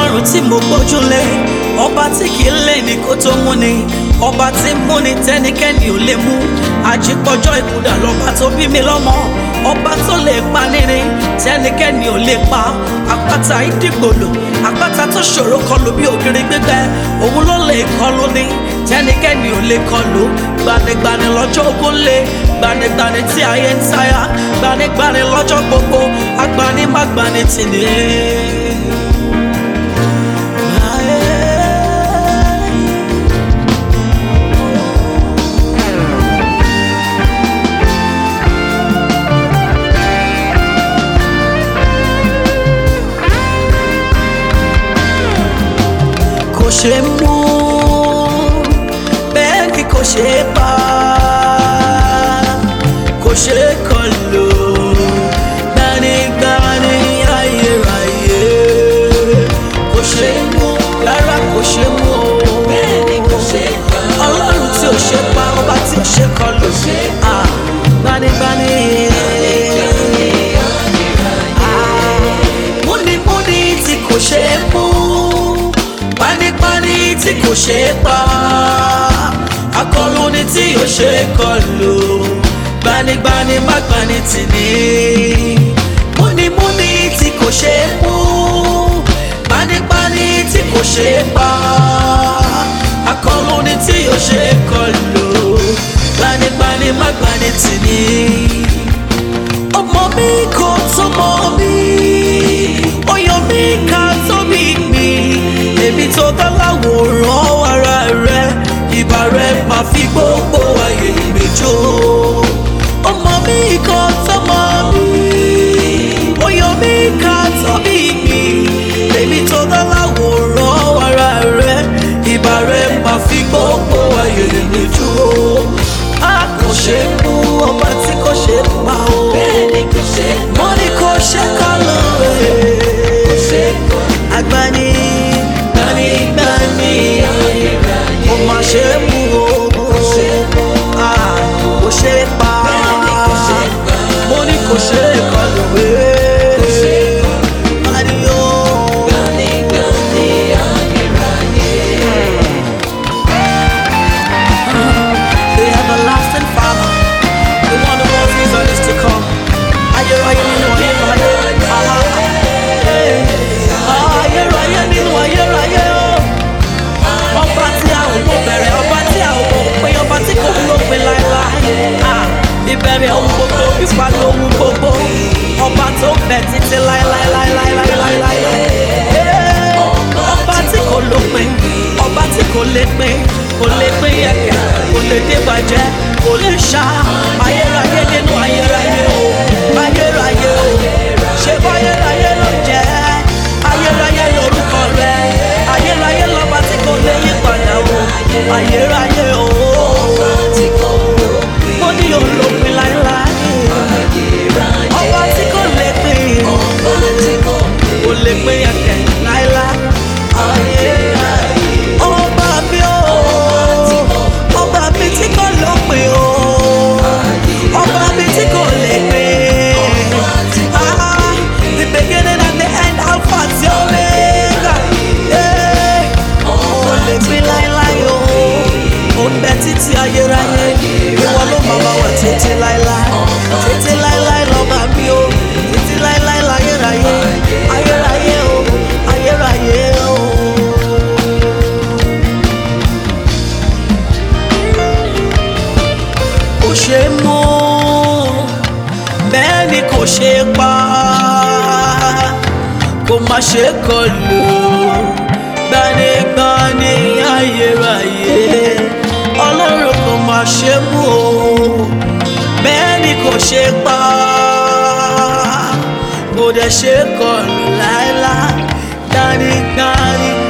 Ọlọ́run tí mo gbójúlé, ọba tí kì í lé ní kó tó mú ni, ọba tí mú ni tẹ́nikẹ́ni ò lè mú. Àjípọ̀jọ́ ìkúdà lọ́ba tó bí mi lọ́mọ, ọba tó lè pa nírin tẹ́nikẹ́ni ò lè pa. Àpáta ìdìgbòlò, àpáta tó ṣòro kọlù bí ògiri gbígbẹ, òun ló lè kọlù ní tẹ́nikẹ́ni ò lè kọlù. Gbanigbani lọ́jọ́ ogun lé, gbanigbani tí ayé ń sáyà, gbanigbani lọ́jọ́ gbogbo, agbani má gbani tì ní. Kò ṣe mú, bẹ́ẹ̀ ni kò ṣe pa, kò ṣe kọlù, gbanigbani ayérayé. Kò ṣe mú, rárá kò ṣe mú, bẹ́ẹ̀ ni kò ṣe pa. Ọlọ́run tí ò ṣe pa, ọba tí ò ṣe kọlù, gbanigbani. Múnimúni tí kò ṣe mú, panipani tí kò ṣe pa, akọluni tí ò ṣe kọlù, gbanigbani má gbani tì ní. Múnimúni tí kò ṣe mú, panipani tí kò ṣe pa, akọluni tí ò ṣe kọlù, gbanigbani má gbani tì ní. Ọmọ mi kò tó mọ mi, ọyọ mi ká tó bí mi, èmi tó dá láwòrán ara rẹ, ìbà rẹ máa fi gbogbo ayé mi jó. Ọmọ mi kò tó mọ mi, ọyọ mi ká tó bí mi, èmi tó dá láwòrán ara rẹ, ìbà rẹ máa fi gbogbo ayé mi jó. A kò ṣe mú, ọba tí kò ṣe pa o, mo ní kò ṣe kọ́ lóore, agbani gbanigbani, mo máa ṣe mú o, kò ṣe pa, mo ní kò ṣe kọ́ lóore. Ìbẹ̀rẹ̀ ohun gbogbo, ìparí ohun gbogbo, ọba tó bẹ̀ títí láéláéláéláéláéláé. Ọba tí kò lópin, ọba tí kò lè pín, kò lè pín yẹ̀kẹ̀, kò lè débàjẹ́, kò lè ṣá. Ayérayé nínú ayérayé o, ayérayé o, ṣé báyérayé ló jẹ́? Ayérayé lórúkọ rẹ̀, ayérayé lọ́ba tí kò lè yí padà o, ayérayé o. Mo ní olópin láéláé, ọba tí kò lè pín, kò lè pín yẹ̀kẹ̀ láéláé. Ọba mi o, ọba mi tí kò lópin o, ọba mi tí kò lè pín. The beginning and the end, Alpha àti Omega. Kò lè pín láéláé o, ó ń bẹ títí ayérayé. Ìwọ ló máa bá wà títí láéláé, títí láéláé lọ́ba mi o, títí láéláé láyérayé, ayérayé o, ayérayé o. Kò ṣe mú, bẹ́ẹ̀ ni kò ṣe pa, kò má ṣe kọlù, gbanigbani ayérayé. Ọlọ́run kò má ṣe mú o, bẹ́ẹ̀ ni kò ṣe pa, kò dẹ̀ ṣe kọlù láéláé, gbanigbani.